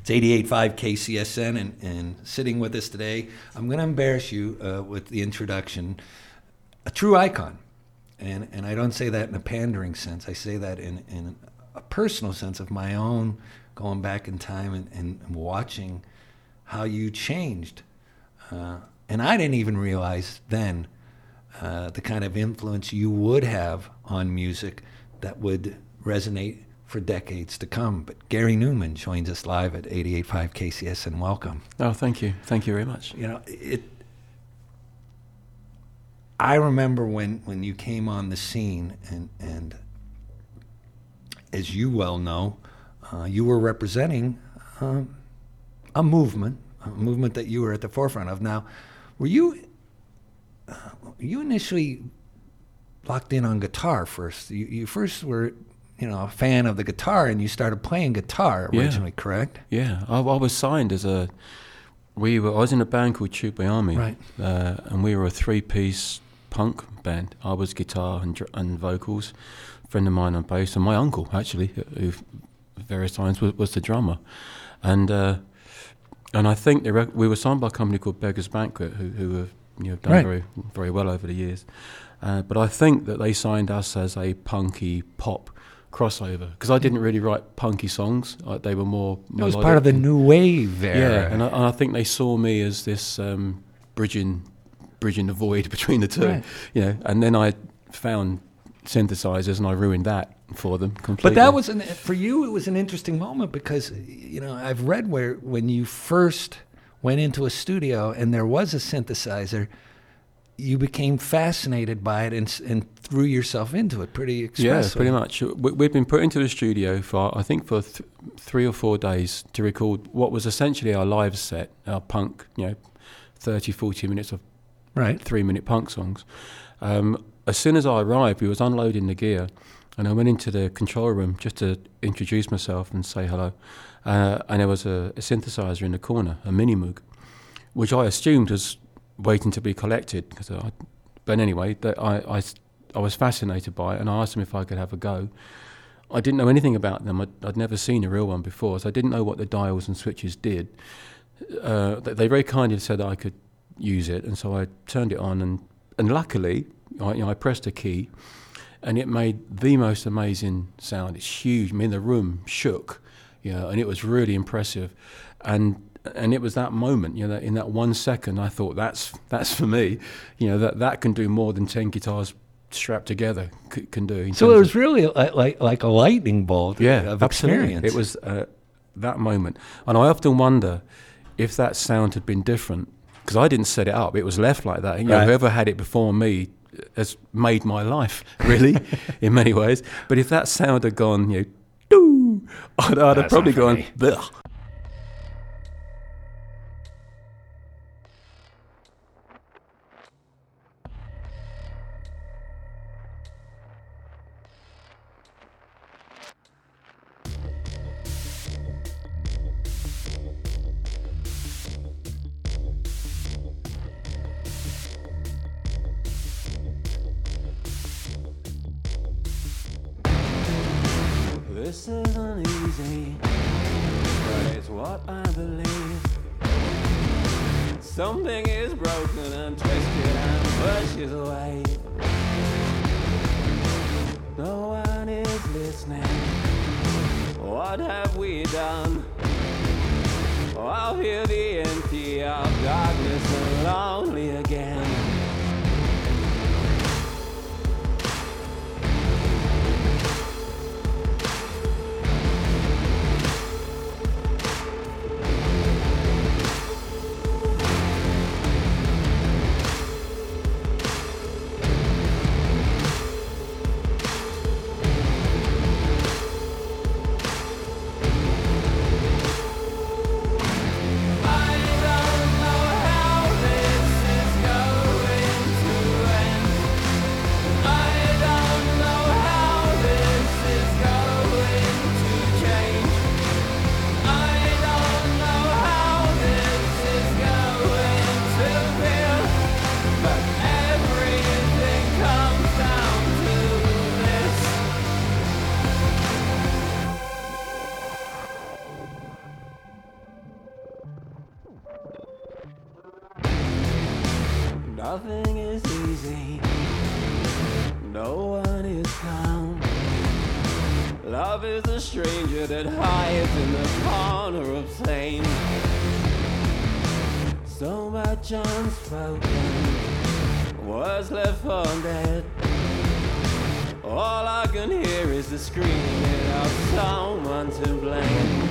It's 88.5 KCSN, and sitting with us today, I'm going to embarrass you with the introduction, a true icon. And I don't say that in a pandering sense. I say that in a personal sense of my own, going back in time and watching how you changed. And I didn't even realize then the kind of influence you would have on music that would resonate for decades to come. But Gary Numan joins us live at 88.5 KCSN. Welcome. Oh, thank you. Thank you very much. You know, I remember when you came on the scene, and as you well know, you were representing a movement that you were at the forefront of. Now, were you initially locked in on guitar first? You first were, a fan of the guitar, and you started playing guitar originally, correct? Yeah, I was signed as I was in a band called Tube Army, right? And we were a three-piece punk band. I was guitar and vocals. A friend of mine on bass, and my uncle actually, who at various times was the drummer, and I think we were signed by a company called Beggars Banquet, who have done right. very very well over the years. But I think that they signed us as a punky pop crossover, because I didn't really write punky songs. They were more It was part of the new wave era. Yeah, and I think they saw me as this bridging the void between the two. Right. And then I found synthesizers and I ruined that for them completely. But that was for you. It was an interesting moment because I've read when you first went into a studio and there was a synthesizer, you became fascinated by it and threw yourself into it pretty expressively. Yeah, pretty much. We'd been put into the studio for 3 or 4 days to record what was essentially our live set, our punk, 30, 40 minutes of right 3-minute punk songs. As soon as I arrived, we was unloading the gear, and I went into the control room just to introduce myself and say hello. And there was a synthesizer in the corner, a Mini Moog, which I assumed was waiting to be collected. But anyway, I was fascinated by it, and I asked them if I could have a go. I didn't know anything about them. I'd never seen a real one before, so I didn't know what the dials and switches did. They very kindly said that I could use it, and so I turned it on, and luckily I pressed a key, and it made the most amazing sound. It's huge. I mean, the room shook, and it was really impressive. And it was that moment, that in that 1 second, I thought that's for me, that can do more than 10 guitars strapped together can do. So it was really like a lightning bolt of experience. It was that moment, and I often wonder if that sound had been different, because I didn't set it up. It was left like that. Right. Whoever had it before me has made my life, really, in many ways. But if that sound had gone, doo, I'd have probably gone, bleh. This isn't easy, but it's what I believe. Something is broken and twisted and pushes away. No one is listening. What have we done? Oh, I'll hear the empty of darkness and lonely again. Nothing is easy, no one is calm. Love is a stranger that hides in the corner of flame. So much unspoken, words left for dead. All I can hear is the screaming of someone to blame.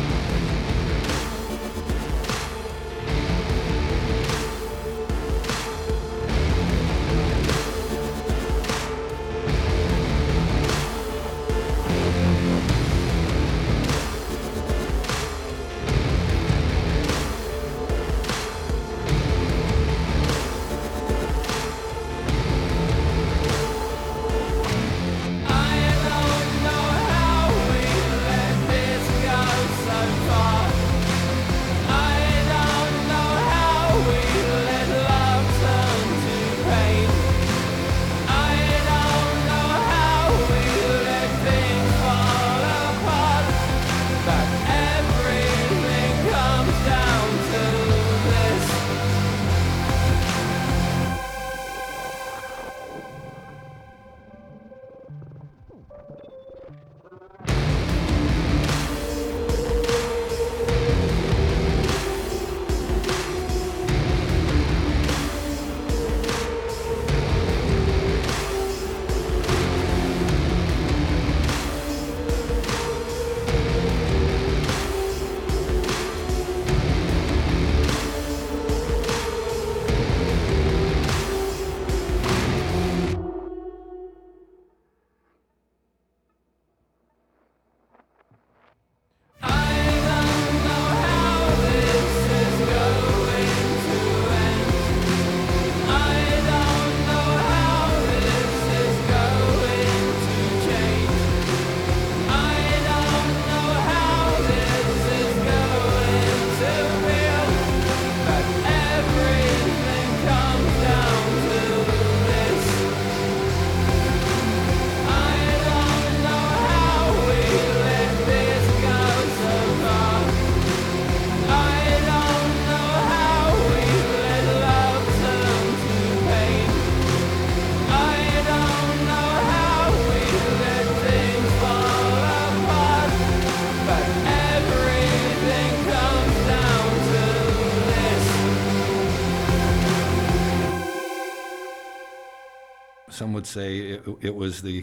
Some would say it was the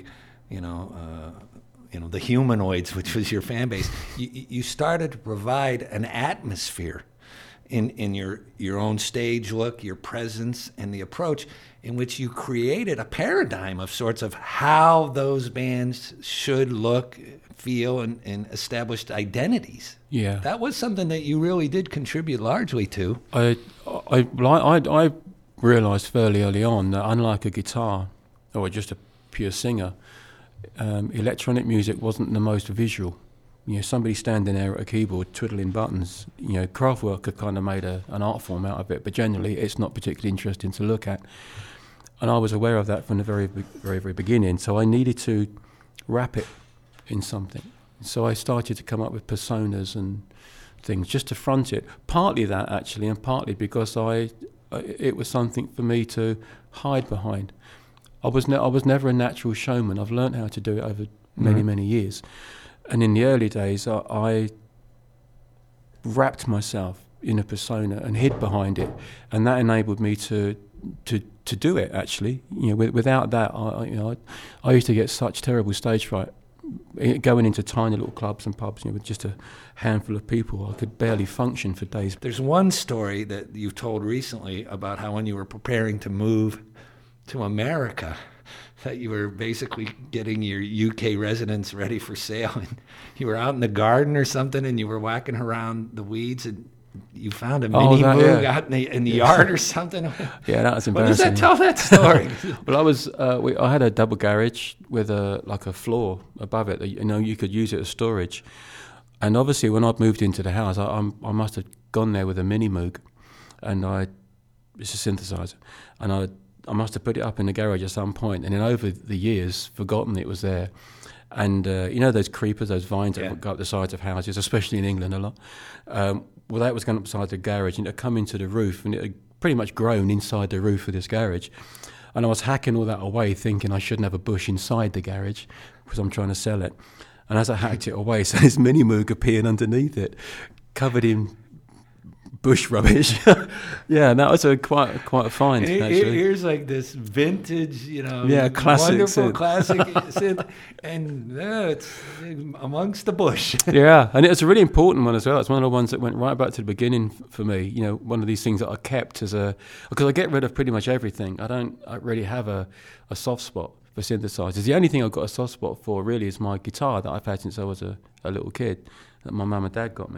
Humanoids, which was your fan base. You started to provide an atmosphere in your own stage look, your presence, and the approach in which you created a paradigm of sorts of how those bands should look, feel, and established identities. Yeah, that was something that you really did contribute largely to. I realised fairly early on that unlike a guitar or just a pure singer, electronic music wasn't the most visual. Somebody standing there at a keyboard twiddling buttons, Kraftwerk had kind of made an art form out of it, but generally it's not particularly interesting to look at. And I was aware of that from the very, very, very beginning, so I needed to wrap it in something. So I started to come up with personas and things just to front it. Partly that, actually, and partly because it was something for me to hide behind. I was never a natural showman. I've learned how to do it over many, many years. And in the early days, I wrapped myself in a persona and hid behind it, and that enabled me to do it. Actually, without that, I used to get such terrible stage fright going into tiny little clubs and pubs, with just a handful of people. I could barely function for days. There's one story that you've told recently about how when you were preparing to move to America, that you were basically getting your UK residence ready for sale, and you were out in the garden or something, and you were whacking around the weeds, and you found a mini Moog out in the yard or something. Yeah, that was embarrassing. What does that tell that story? Well, I had a double garage with a floor above it. You could use it as storage. And obviously, when I moved into the house, I must have gone there with a mini Moog, and it's a synthesizer, and I must have put it up in the garage at some point, and then over the years, forgotten it was there. And those creepers, those vines that go up the sides of houses, especially in England a lot. That was going up the side of the garage, and it would come into the roof, and it would pretty much grown inside the roof of this garage. And I was hacking all that away, thinking I shouldn't have a bush inside the garage because I'm trying to sell it. And as I hacked it away, so this mini Moog appeared underneath it, covered in bush rubbish. Yeah, and that was quite a find, actually. Here's like this vintage, classic wonderful synth. classic synth, and it's amongst the bush. Yeah, and it was a really important one as well. It's one of the ones that went right back to the beginning for me. One of these things that I kept because I get rid of pretty much everything. I really have a soft spot for synthesizers. The only thing I've got a soft spot for really is my guitar that I've had since I was a little kid, that my mum and dad got me.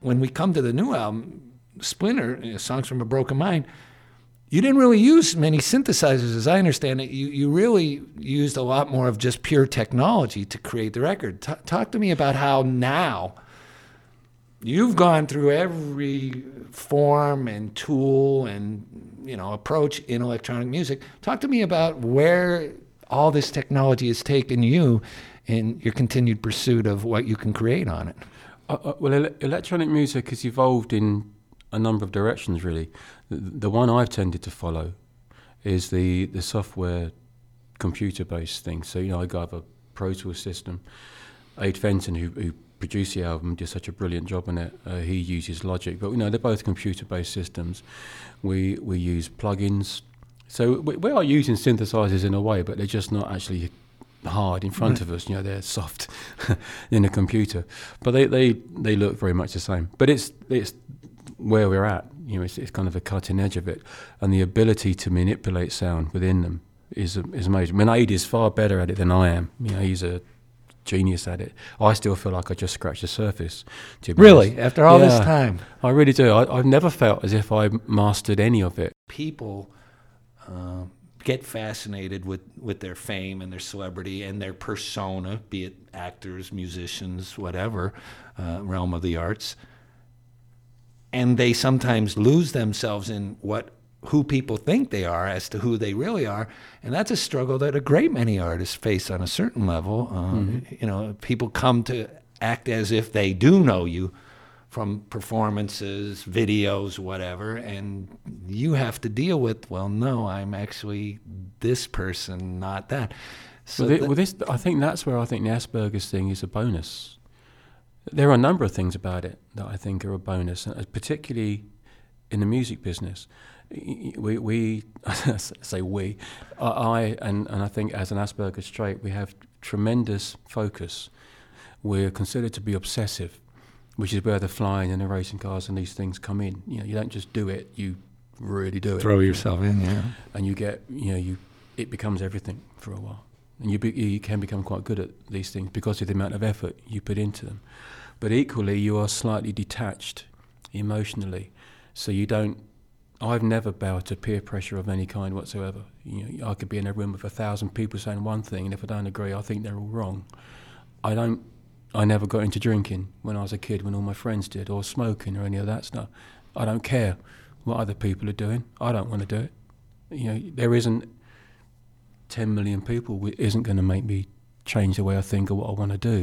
when we come to the new album, Splinter, Songs from a Broken Mind, you didn't really use many synthesizers, as I understand it. You really used a lot more of just pure technology to create the record. Talk to me about how now you've gone through every form and tool and approach in electronic music. Talk to me about where all this technology has taken you in your continued pursuit of what you can create on it. Well, electronic music has evolved in a number of directions, really. The one I've tended to follow is the software computer-based thing. So, I have a Pro Tools system. Ade Fenton, who produced the album, did such a brilliant job on it. He uses Logic, but they're both computer-based systems. We use plugins. So we are using synthesizers in a way, but they're just not actually hard in front of us. They're soft in a computer, but they look very much the same. But it's where we're at. It's kind of a cutting edge of it, and the ability to manipulate sound within them is amazing. I mean, Ade is far better at it than I am. He's a genius at it. I still feel like I just scratched the surface. Really? After all this time? I really do. I've never felt as if I mastered any of it. People get fascinated with their fame and their celebrity and their persona, be it actors, musicians, whatever, realm of the arts. And they sometimes lose themselves in who people think they are as to who they really are. And that's a struggle that a great many artists face on a certain level. People come to act as if they do know you from performances, videos, whatever, and you have to deal with, well, no, I'm actually this person, not that. So I think that's where I think the Asperger's thing is a bonus. There are a number of things about it that I think are a bonus, particularly in the music business. I think as an Asperger's trait, we have tremendous focus. We're considered to be obsessive, which is where the flying and the racing cars and these things come in. You don't just do it; you really do it. Throw yourself in, yeah. And you get, it becomes everything for a while, and you can become quite good at these things because of the amount of effort you put into them. But equally, you are slightly detached emotionally, so you don't. I've never bowed to peer pressure of any kind whatsoever. I could be in a room with 1,000 people saying one thing, and if I don't agree, I think they're all wrong. I never got into drinking when I was a kid, when all my friends did, or smoking or any of that stuff. I don't care what other people are doing. I don't want to do it. There isn't 10 million people who isn't going to make me change the way I think or what I want to do.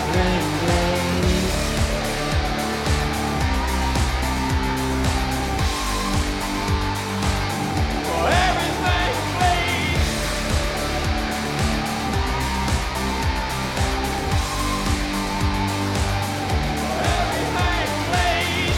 everything plays. Oh, everything plays. Oh, everything plays.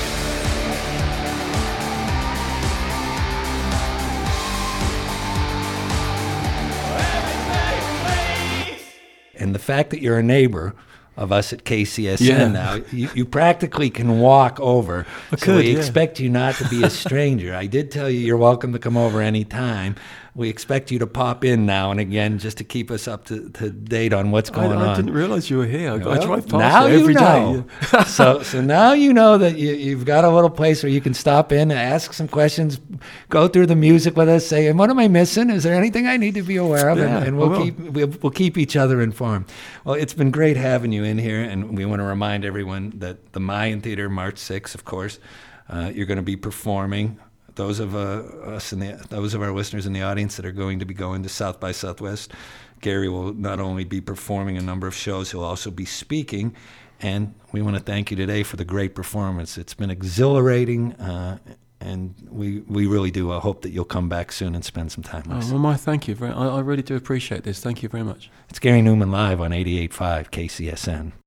And the fact that you're a neighbor of us at KCSN Yeah. now, you practically can walk over. I So could, we yeah. expect you not to be a stranger. I did tell you you're welcome to come over anytime. We expect you to pop in now and again just to keep us up to date on what's going on. I didn't realise you were here. I Well, drive past now it every you day. know. So now you know that you've got a little place where you can stop in and ask some questions, go through the music with us, say, what am I missing? Is there anything I need to be aware of? Yeah, and I will. we'll keep each other informed. Well, it's been great having you in here, and we want to remind everyone that the Mayan Theater, March 6th, of course, you're going to be performing. Those of those of our listeners in the audience that are going to be going to South by Southwest, Gary will not only be performing a number of shows, he'll also be speaking. And we want to thank you today for the great performance. It's been exhilarating, and we really do hope that you'll come back soon and spend some time with us. Oh, well, thank you. I really do appreciate this. Thank you very much. It's Gary Newman live on 88.5 KCSN.